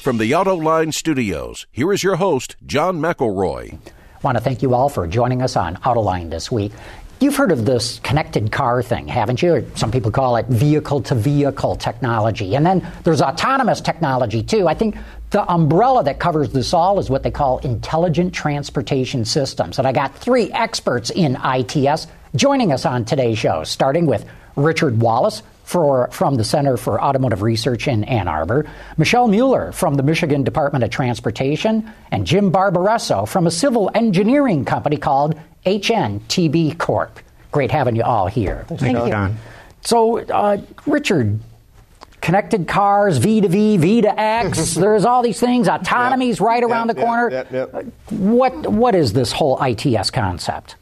From the Autoline Studios, here is your host, John McElroy. I want to thank you all for joining us on Autoline this week. You've heard of this connected car thing, haven't you? Or some people call it vehicle-to-vehicle technology. And then there's autonomous technology, too. I think the umbrella that covers this all is what they call intelligent transportation systems. And I got three experts in ITS joining us on today's show, starting with Richard Wallace from the Center for Automotive Research in Ann Arbor, Michelle Mueller from the Michigan Department of Transportation, and Jim Barbaresso from a civil engineering company called HNTB Corp. Great having you all here. Thank you, John. So, Richard, connected cars, V2V, V2X, there's all these things, autonomy's right around the corner. What is this whole ITS concept?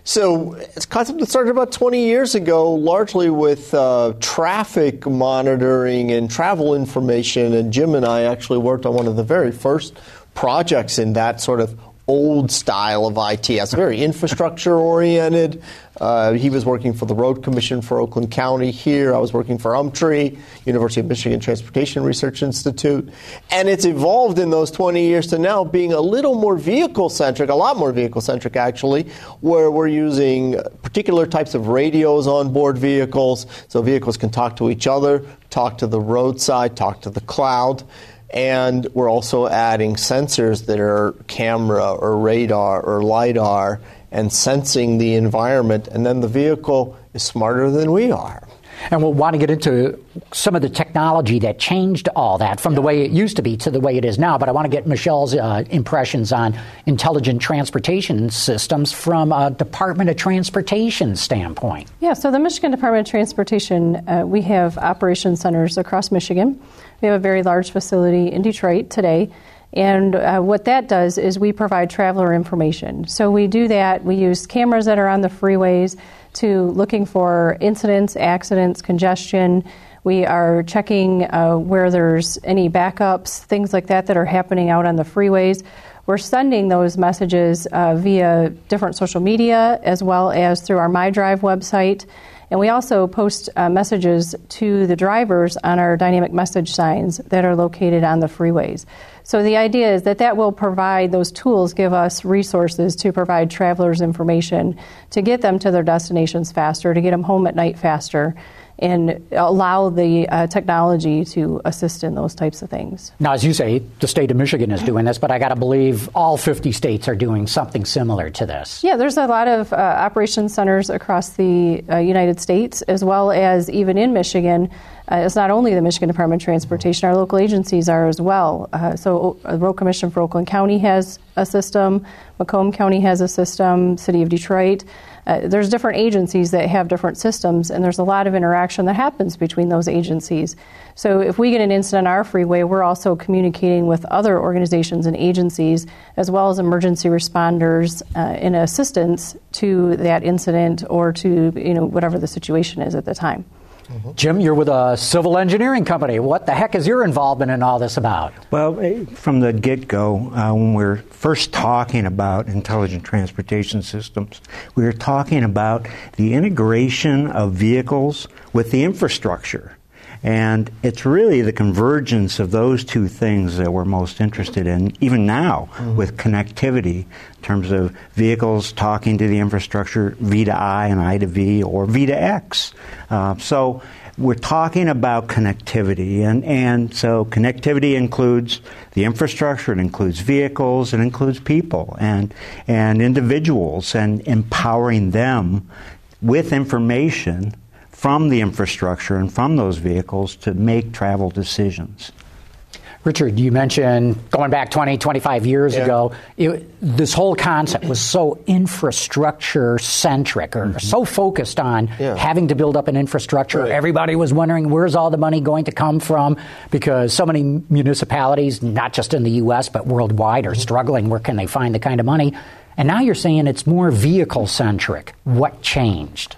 So it's a concept that started about 20 years ago, largely with traffic monitoring and travel information. And Jim and I actually worked on one of the very first projects in that sort of old style of ITS, very infrastructure-oriented. He was working for the Road Commission for Oakland County here. I was working for UMTRI, University of Michigan Transportation Research Institute. And it's evolved in those 20 years to now being a little more vehicle-centric, a lot more vehicle-centric, actually, where we're using particular types of radios on board vehicles, so vehicles can talk to each other, talk to the roadside, talk to the cloud. And we're also adding sensors that are camera or radar or LiDAR and sensing the environment, and then the vehicle is smarter than we are. And we'll want to get into some of the technology that changed all that from the way it used to be to the way it is now. But I want to get Michelle's impressions on intelligent transportation systems from a Department of Transportation standpoint. Yeah, so the Michigan Department of Transportation, we have operations centers across Michigan. We have a very large facility in Detroit today. And what that does is we provide traveler information. So we do that. We use cameras that are on the freeways to looking for incidents, accidents, congestion. We are checking where there's any backups, things like that are happening out on the freeways. We're sending those messages via different social media as well as through our MyDrive website. And we also post messages to the drivers on our dynamic message signs that are located on the freeways. So the idea is that will provide, those tools give us resources to provide travelers information to get them to their destinations faster, to get them home at night faster, and allow the technology to assist in those types of things. Now, as you say, the state of Michigan is doing this, but I got to believe all 50 states are doing something similar to this. Yeah, there's a lot of operations centers across the United States, as well as even in Michigan. It's not only the Michigan Department of Transportation, our local agencies are as well. So the Road Commission for Oakland County has a system, Macomb County has a system, City of Detroit. There's different agencies that have different systems, and there's a lot of interaction that happens between those agencies. So if we get an incident on our freeway, we're also communicating with other organizations and agencies, as well as emergency responders in assistance to that incident or to whatever the situation is at the time. Jim, you're with a civil engineering company. What the heck is your involvement in all this about? Well, from the get-go, when we're first talking about intelligent transportation systems, we were talking about the integration of vehicles with the infrastructure. And it's really the convergence of those two things that we're most interested in, even now, with connectivity in terms of vehicles talking to the infrastructure, V to I and I to V, or V to X. So we're talking about connectivity, and so connectivity includes the infrastructure, it includes vehicles, it includes people and individuals, and empowering them with information from the infrastructure and from those vehicles to make travel decisions. Richard, you mentioned going back 20, 25 years ago, this whole concept was so infrastructure-centric or so focused on having to build up an infrastructure. Right. Everybody was wondering, where's all the money going to come from? Because so many municipalities, not just in the U.S., but worldwide, are struggling. Where can they find the kind of money? And now you're saying it's more vehicle-centric. What changed?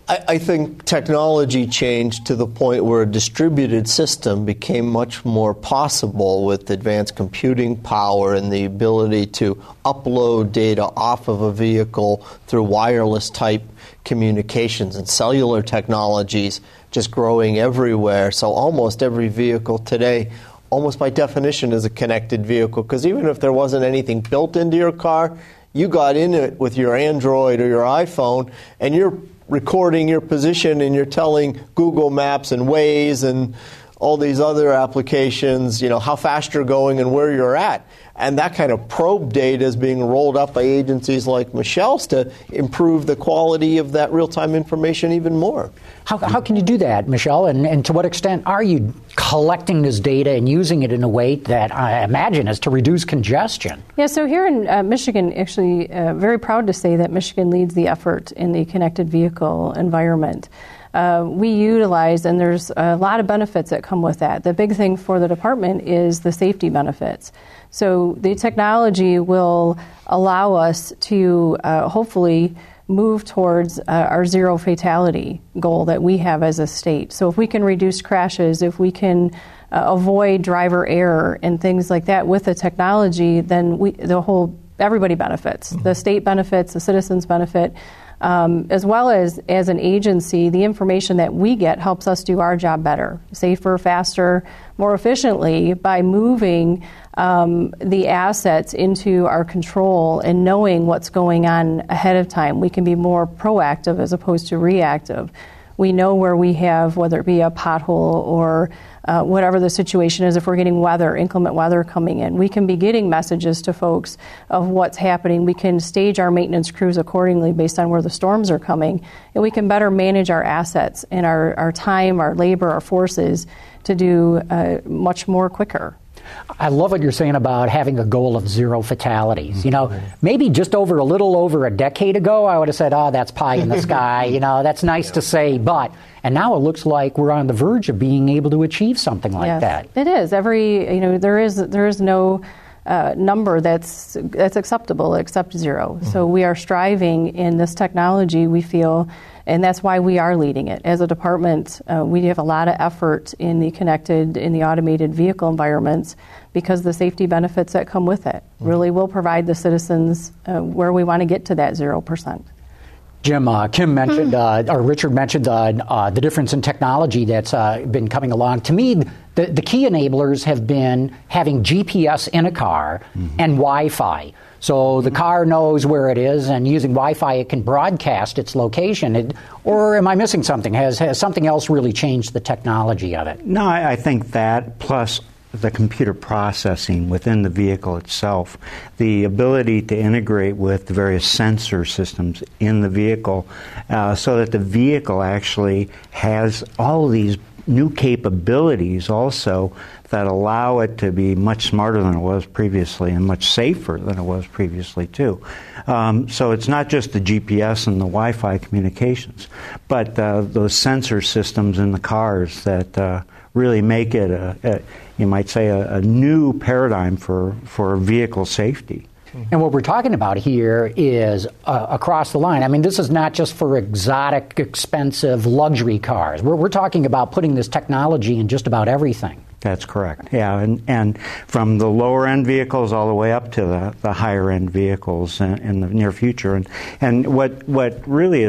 I think technology changed to the point where a distributed system became much more possible with advanced computing power and the ability to upload data off of a vehicle through wireless type communications and cellular technologies just growing everywhere. So almost every vehicle today almost by definition is a connected vehicle, because even if there wasn't anything built into your car, you got in it with your Android or your iPhone, and you're recording your position and you're telling Google Maps and Waze and all these other applications, how fast you're going and where you're at. And that kind of probe data is being rolled up by agencies like Michelle's to improve the quality of that real-time information even more. How can you do that, Michelle? And to what extent are you collecting this data and using it in a way that I imagine is to reduce congestion? Yeah, so here in Michigan, actually, very proud to say that Michigan leads the effort in the connected vehicle environment. We utilize, and there's a lot of benefits that come with that. The big thing for the department is the safety benefits. So the technology will allow us to hopefully move towards our zero fatality goal that we have as a state. So if we can reduce crashes, if we can avoid driver error and things like that with the technology, then everybody benefits. The state benefits, the citizens benefit. As well as an agency, the information that we get helps us do our job better, safer, faster, more efficiently by moving the assets into our control and knowing what's going on ahead of time. We can be more proactive as opposed to reactive. We know where we have, whether it be a pothole or whatever the situation is, if we're getting inclement weather coming in. We can be getting messages to folks of what's happening. We can stage our maintenance crews accordingly based on where the storms are coming, and we can better manage our assets and our time, our labor, our forces to do much more quicker. I love what you're saying about having a goal of zero fatalities. Maybe just a little over a decade ago, I would have said, oh, that's pie in the sky. That's nice to say, and now it looks like we're on the verge of being able to achieve something like that. It is. There is no number that's acceptable except zero. Mm-hmm. So we are striving in this technology, we feel, and that's why we are leading it. As a department, we have a lot of effort in the automated vehicle environments because the safety benefits that come with it really will provide the citizens where we want to get to that 0%. Jim, Kim mentioned, or Richard mentioned the difference in technology that's been coming along. To me, the key enablers have been having GPS in a car and Wi-Fi. So the car knows where it is, and using Wi-Fi, it can broadcast its location. Or am I missing something? Has something else really changed the technology of it? No, I think that, plus the computer processing within the vehicle itself, the ability to integrate with the various sensor systems in the vehicle so that the vehicle actually has all of these new capabilities also that allow it to be much smarter than it was previously and much safer than it was previously too. So it's not just the GPS and the Wi-Fi communications, but those sensor systems in the cars that really make it, you might say, a new paradigm for vehicle safety. And what we're talking about here is across the line. I mean, this is not just for exotic, expensive luxury cars. We're talking about putting this technology in just about everything. That's correct. Yeah, and from the lower-end vehicles all the way up to the higher-end vehicles in the near future. And what really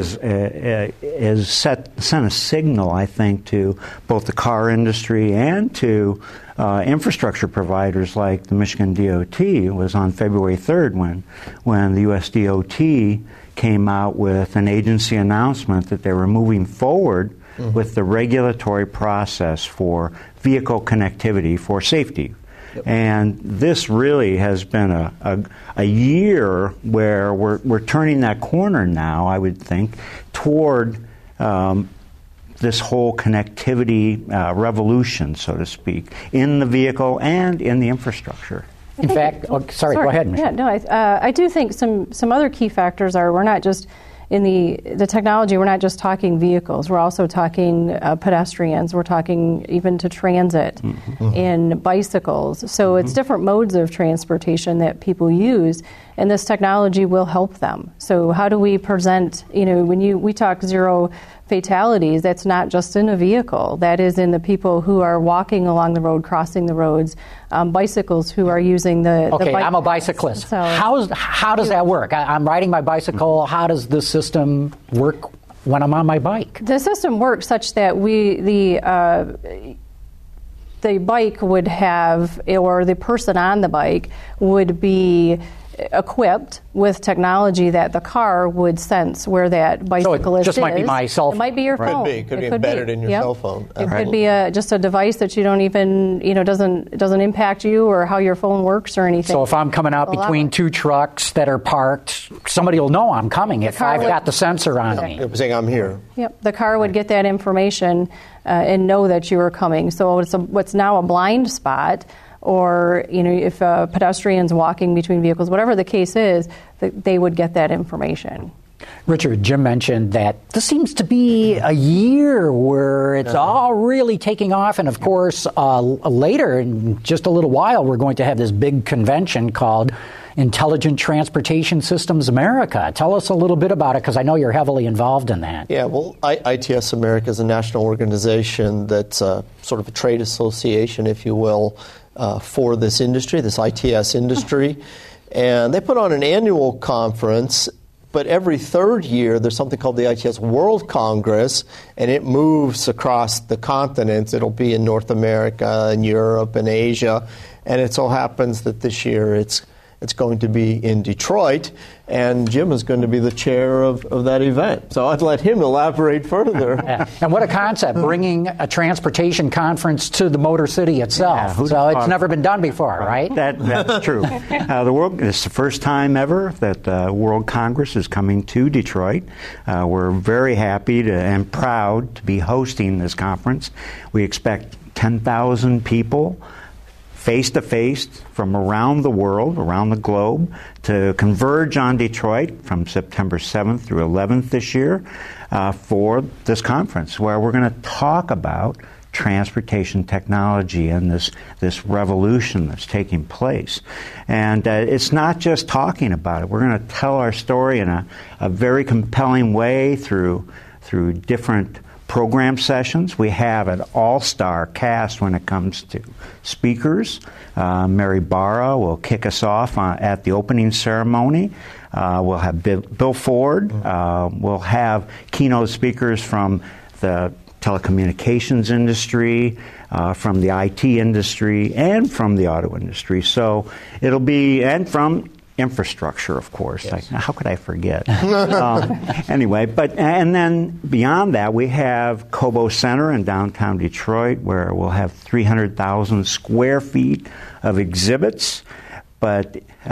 is sent a signal, I think, to both the car industry and to infrastructure providers like the Michigan DOT was on February 3rd when the U.S. DOT came out with an agency announcement that they were moving forward with the regulatory process for vehicle connectivity for safety. Yep. And this really has been a year where we're turning that corner now, I would think, toward this whole connectivity revolution, so to speak, in the vehicle and in the infrastructure. In fact, sorry, go ahead, Michelle. Yeah, no, I do think some other key factors are we're not just in the technology, we're not just talking vehicles. We're also talking pedestrians. We're talking even to transit and bicycles. So it's different modes of transportation that people use, and this technology will help them. So how do we present, when we talk zero fatalities, that's not just in a vehicle. That is in the people who are walking along the road, crossing the roads, bicycles who are using the Okay, bike I'm a bicyclist. So how does that work? I'm riding my bicycle. How does the system work when I'm on my bike? The system works such that the bike would have, or the person on the bike would be equipped with technology that the car would sense where that bicyclist is. So it just might be my cell phone. It might be your phone. It could be embedded in your cell phone. It could be just a device that you don't even, doesn't impact you or how your phone works or anything. So if I'm coming out between two trucks that are parked, somebody will know I'm coming if I've got the sensor on me. It was saying I'm here. Yep, the car would get that information and know that you are coming. So what's now a blind spot, or if a pedestrian's walking between vehicles, whatever the case is, they would get that information. Richard, Jim mentioned that this seems to be a year where it's all really taking off, and of course later, in just a little while, we're going to have this big convention called Intelligent Transportation Systems America. Tell us a little bit about it, because I know you're heavily involved in that. Yeah, well, ITS America is a national organization that's sort of a trade association, if you will, for this industry, this ITS industry. And they put on an annual conference, but every third year there's something called the ITS World Congress, and it moves across the continents. It'll be in North America and Europe and Asia, and it so happens that this year it's going to be in Detroit, and Jim is going to be the chair of that event. So I'd let him elaborate further. Yeah. And what a concept, bringing a transportation conference to the Motor City itself. So it's never been done before, right? That's true. It's the first time ever that the World Congress is coming to Detroit. We're very happy and proud to be hosting this conference. We expect 10,000 people face-to-face from around the world, around the globe, to converge on Detroit from September 7th through 11th this year for this conference, where we're going to talk about transportation technology and this revolution that's taking place. And it's not just talking about it. We're going to tell our story in a very compelling way through different program sessions. We have an all-star cast when it comes to speakers. Mary Barra will kick us off at the opening ceremony. We'll have Bill Ford. We'll have keynote speakers from the telecommunications industry, from the IT industry, and from the auto industry. So it'll be, and from infrastructure, of course. Yes. How could I forget? Anyway, and then beyond that, we have Cobo Center in downtown Detroit, where we'll have 300,000 square feet of exhibits. But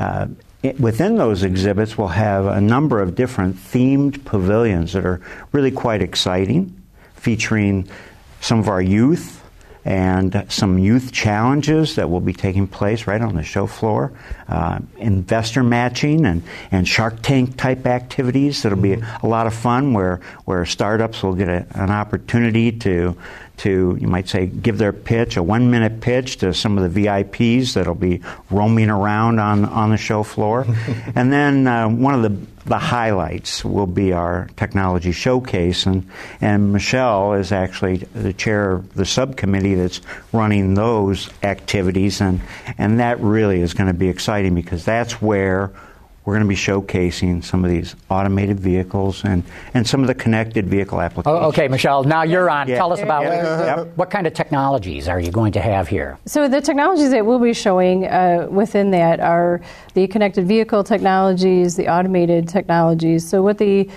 within those exhibits, we'll have a number of different themed pavilions that are really quite exciting, featuring some of our youth and some youth challenges that will be taking place right on the show floor, investor matching and Shark Tank type activities. That'll be a lot of fun, where startups will get an opportunity to, you might say, give their pitch, a 1-minute pitch to some of the VIPs that'll be roaming around on the show floor. And then one of the highlights will be our technology showcase, and Michelle is actually the chair of the subcommittee that's running those activities, and that really is going to be exciting, because that's where we're going to be showcasing some of these automated vehicles and some of the connected vehicle applications. Okay, Michelle, now you're on. Tell us about what kind of technologies are you going to have here? So the technologies that we'll be showing within that are the connected vehicle technologies, the automated technologies. So what the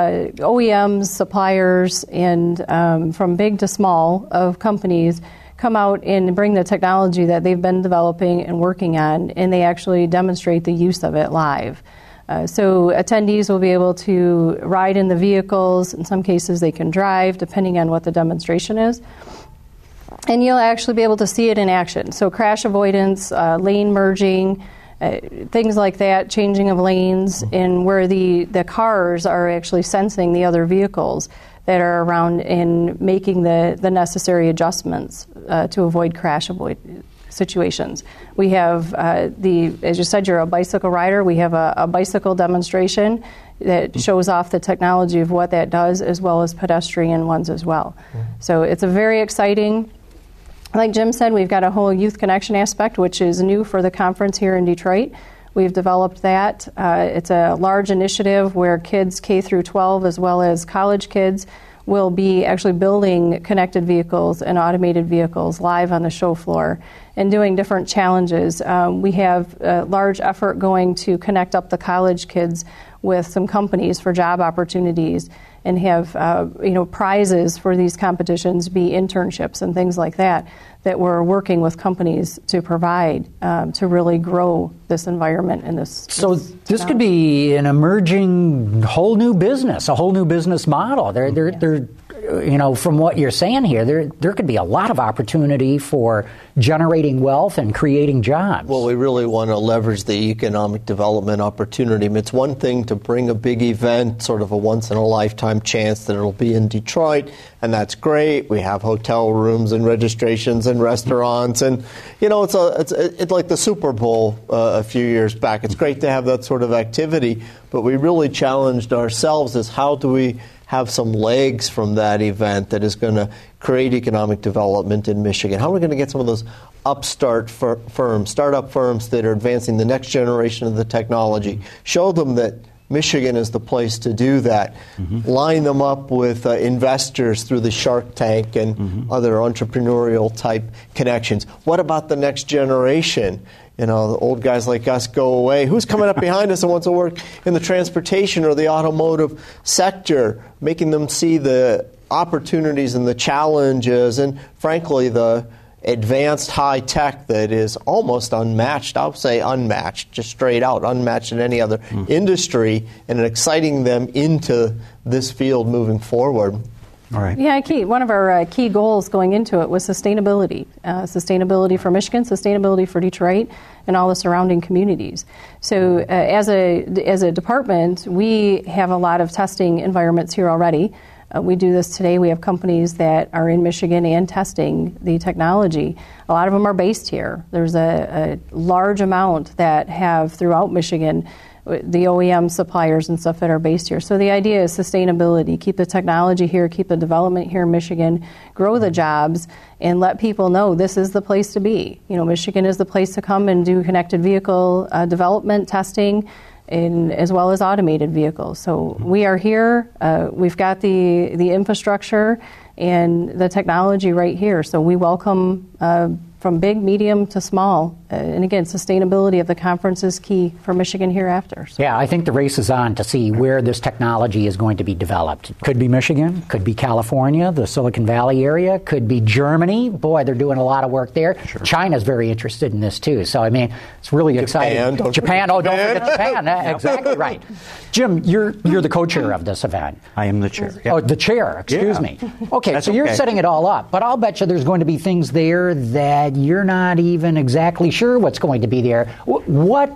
OEMs, suppliers, and from big to small of companies come out and bring the technology that they've been developing and working on, and they actually demonstrate the use of it live. So attendees will be able to ride in the vehicles. In some cases they can drive, depending on what the demonstration is. And you'll actually be able to see it in action. So crash avoidance, lane merging, things like that, changing of lanes, and where the cars are actually sensing the other vehicles that are around and making the necessary adjustments to avoid crash situations. We have as you said, you're a bicycle rider. We have a bicycle demonstration that shows off the technology of what that does, as well as pedestrian ones as well. So it's a very exciting. Like Jim said, we've got a whole youth connection aspect, which is new for the conference here in Detroit. We've developed that. It's a large initiative where kids K through 12, as well as college kids, will be actually building connected vehicles and automated vehicles live on the show floor and doing different challenges. We have a large effort going to connect up the college kids with some companies for job opportunities and have prizes for these competitions, be internships and things like that we're working with companies to provide to really grow this environment and this. So this could be an emerging whole new business, a whole new business model. From what you're saying here, there could be a lot of opportunity for generating wealth and creating jobs. Well, we really want to leverage the economic development opportunity. I mean, it's one thing to bring a big event, sort of a once-in-a-lifetime chance that it'll be in Detroit, and that's great. We have hotel rooms and registrations and restaurants, and it's like the Super Bowl a few years back. It's great to have that sort of activity, but we really challenged ourselves as how do we have some legs from that event that is going to create economic development in Michigan? How are we going to get some of those upstart firms, startup firms that are advancing the next generation of the technology? Show them that Michigan is the place to do that. Mm-hmm. Line them up with investors through the Shark Tank and other entrepreneurial type connections. What about the next generation? The old guys like us go away. Who's coming up behind us and wants to work in the transportation or the automotive sector, making them see the opportunities and the challenges and, frankly, the advanced high tech that is almost unmatched. I'll say unmatched, just straight out, unmatched in any other industry, and exciting them into this field moving forward. All right. Yeah, one of our key goals going into it was sustainability. Sustainability for Michigan, sustainability for Detroit, and all the surrounding communities. So as a department, we have a lot of testing environments here already. We do this today. We have companies that are in Michigan and testing the technology. A lot of them are based here. There's a large amount that have throughout Michigan the OEM suppliers and stuff that are based here. So the idea is sustainability, keep the technology here, keep the development here in Michigan, grow the jobs, and let people know this is the place to be. Michigan is the place to come and do connected vehicle development, testing, as well as automated vehicles. So we are here. We've got the infrastructure and the technology right here. So we welcome from big, medium to small. And again, sustainability of the conference is key for Michigan hereafter. So. Yeah, I think the race is on to see where this technology is going to be developed. Could be Michigan, could be California, the Silicon Valley area, could be Germany. Boy, they're doing a lot of work there. Sure. China's very interested in this too. So, I mean, it's really exciting. Don't forget Japan. Exactly right. Jim, you're the co-chair of this event. I am the chair. Yep. Oh, the chair, excuse me. Okay, That's so you're setting it all up, but I'll bet you there's going to be things there that you're not even exactly sure what's going to be there. What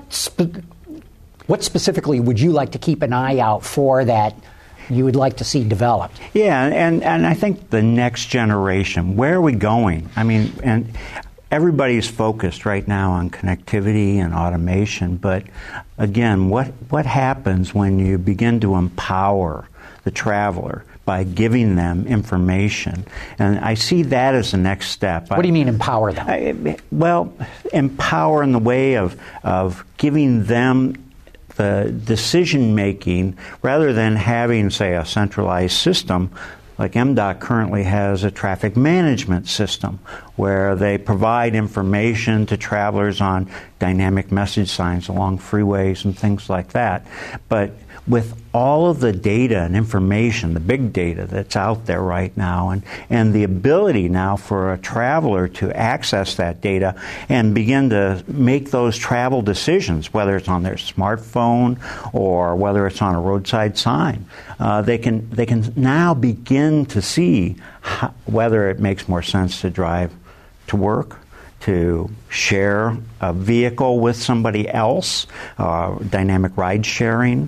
specifically would you like to keep an eye out for that you would like to see developed? Yeah, and I think the next generation, where are we going? I mean, and everybody's focused right now on connectivity and automation, but again, what happens when you begin to empower the traveler by giving them information? And I see that as the next step. What do you mean empower them? Well, empower in the way of giving them the decision-making rather than having, say, a centralized system. Like MDOT currently has a traffic management system where they provide information to travelers on dynamic message signs along freeways and things like that. But with all of the data and information, the big data that's out there right now, and the ability now for a traveler to access that data and begin to make those travel decisions, whether it's on their smartphone or whether it's on a roadside sign, they can now begin to see whether it makes more sense to drive to work, to share a vehicle with somebody else, dynamic ride sharing,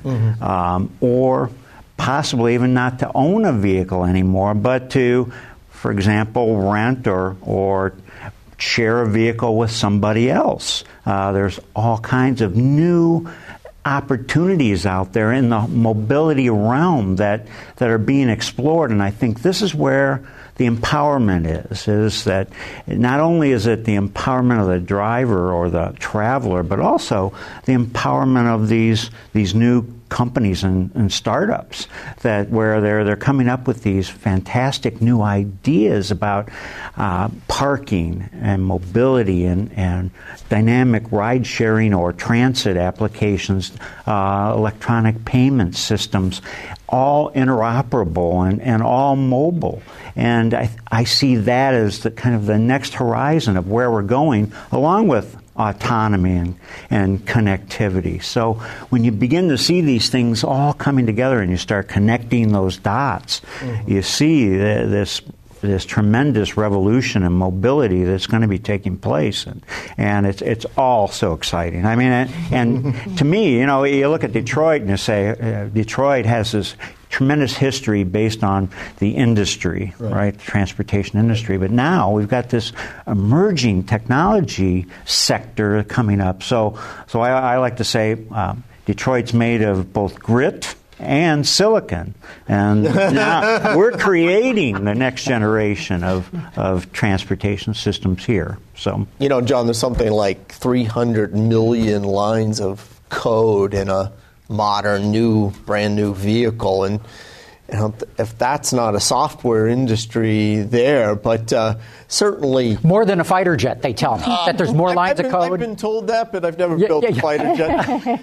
or possibly even not to own a vehicle anymore, but to, for example, rent or share a vehicle with somebody else. There's all kinds of new opportunities out there in the mobility realm that are being explored, and I think this is where the empowerment is that not only is it the empowerment of the driver or the traveler, but also the empowerment of these new companies and startups where they're coming up with these fantastic new ideas about parking and mobility and dynamic ride sharing or transit applications, electronic payment systems, all interoperable and all mobile. And I see that as the kind of the next horizon of where we're going, along with autonomy and connectivity. So when you begin to see these things all coming together and you start connecting those dots, you see this tremendous revolution in mobility that's going to be taking place, and it's all so exciting. I mean, and to me, you look at Detroit and you say Detroit has this tremendous history based on the industry, right? The transportation industry. But now we've got this emerging technology sector coming up. So I like to say Detroit's made of both grit and silicon, and now we're creating the next generation of transportation systems here. So, John, there's something like 300 million lines of code in a modern, brand new vehicle, and if that's not a software industry there, but certainly more than a fighter jet. They tell me that there's more lines of code. I've been told that, but I've never built a fighter jet.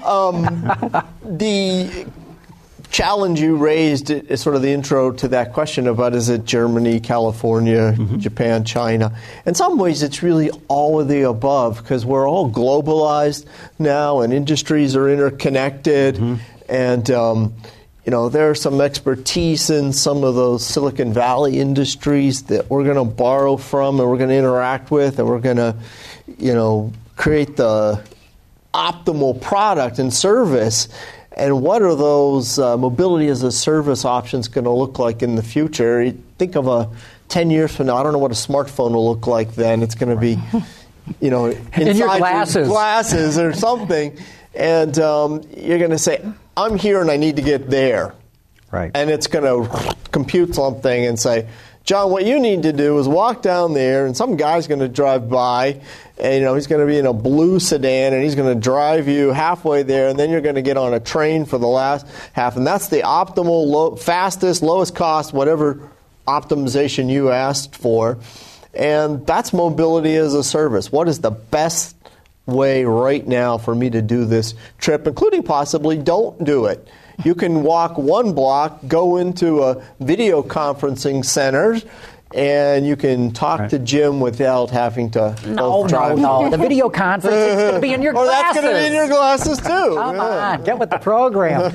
The challenge you raised is sort of the intro to that question about, is it Germany, California, Japan, China? In some ways, it's really all of the above, because we're all globalized now and industries are interconnected. And, there's some expertise in some of those Silicon Valley industries that we're going to borrow from and we're going to interact with, and we're going to, create the optimal product and service. And what are those mobility as a service options going to look like in the future? You think of 10 years from now, I don't know what a smartphone will look like then. It's going to be, inside in your glasses or something. And you're going to say, I'm here and I need to get there. Right. And it's going to compute something and say, John, what you need to do is walk down there, and some guy's going to drive by, and he's going to be in a blue sedan, and he's going to drive you halfway there, and then you're going to get on a train for the last half, and that's the optimal, fastest, lowest cost, whatever optimization you asked for, and that's mobility as a service. What is the best way right now for me to do this trip, including possibly don't do it? You can walk one block, go into a video conferencing center, and you can talk to Jim without having to drive. No. The video conference is going to be in your glasses. That's going to be in your glasses, too. Come on, get with the program.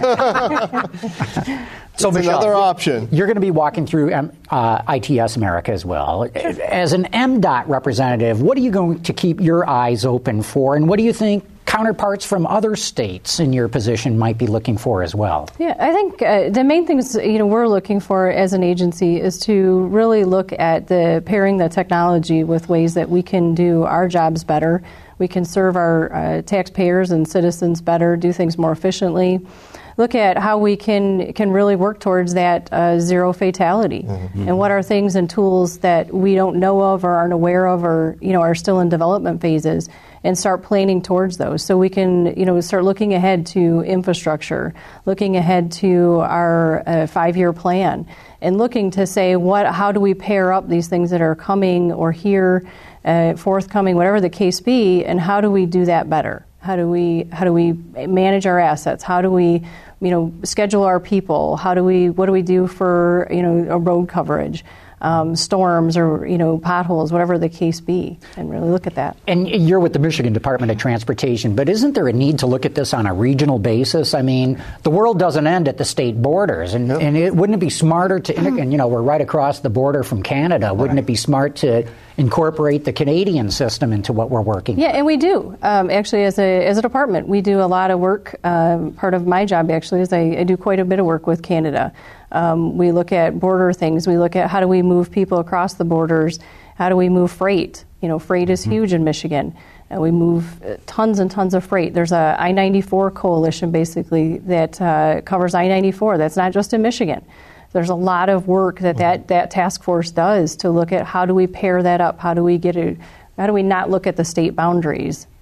So, Michelle, another option. You're going to be walking through ITS America as well. As an MDOT representative, what are you going to keep your eyes open for, and what do you think counterparts from other states in your position might be looking for as well? Yeah, I think the main things we're looking for as an agency is to really look at pairing the technology with ways that we can do our jobs better. We can serve our taxpayers and citizens better, do things more efficiently. Look at how we can really work towards that zero fatality, and what are things and tools that we don't know of or aren't aware of or are still in development phases, and start planning towards those. So we can start looking ahead to infrastructure, looking ahead to our 5-year plan, and looking to say how do we pair up these things that are coming or here, forthcoming, whatever the case be, and how do we do that better? How do we manage our assets? How do we schedule our people? What do we do for a road coverage, storms or potholes, whatever the case be, and really look at that. And you're with the Michigan Department of Transportation, but isn't there a need to look at this on a regional basis? I mean, the world doesn't end at the state borders, and wouldn't it be smarter to? And we're right across the border from Canada. Wouldn't it be smart to incorporate the Canadian system into what we're working? Yeah, and we do. Actually, as a department, we do a lot of work. Part of my job actually is I do quite a bit of work with Canada. We look at border things. We look at how do we move people across the borders. How do we move freight? Freight is huge in Michigan. We move tons and tons of freight. There's a I-94 coalition basically that covers I-94. That's not just in Michigan. There's a lot of work that task force does to look at how do we pair that up? How do we not look at the state boundaries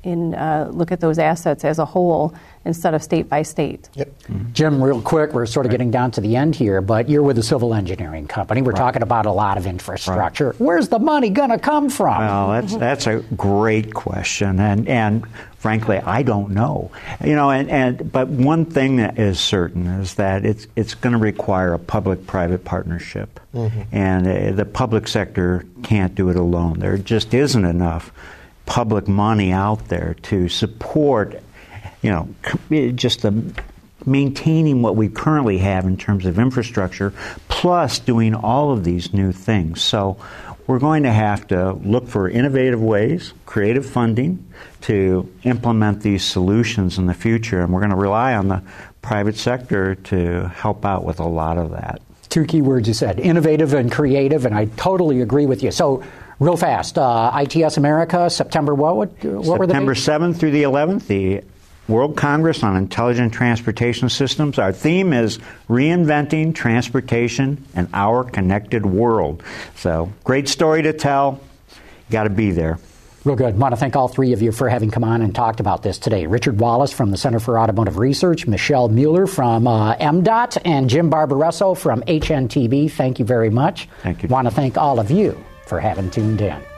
look at those assets as a whole instead of state by state. Yep. Mm-hmm. Jim, real quick, we're sort of getting down to the end here, but you're with a civil engineering company. We're talking about a lot of infrastructure. Right. Where's the money going to come from? Well, that's a great question, and frankly, I don't know. But one thing that is certain is that it's going to require a public-private partnership, and the public sector can't do it alone. There just isn't enough public money out there to support, just maintaining what we currently have in terms of infrastructure, plus doing all of these new things. So we're going to have to look for innovative ways, creative funding to implement these solutions in the future, and we're going to rely on the private sector to help out with a lot of that. Two key words you said, innovative and creative, and I totally agree with you. So, real fast, ITS America, September what were the dates? September 7th through the 11th, the World Congress on Intelligent Transportation Systems. Our theme is Reinventing Transportation and Our Connected World. So, great story to tell. Got to be there. Real good. I want to thank all three of you for having come on and talked about this today. Richard Wallace from the Center for Automotive Research, Michelle Mueller from MDOT, and Jim Barbaresso from HNTB. Thank you very much. Thank you. I want to thank all of you for having tuned in.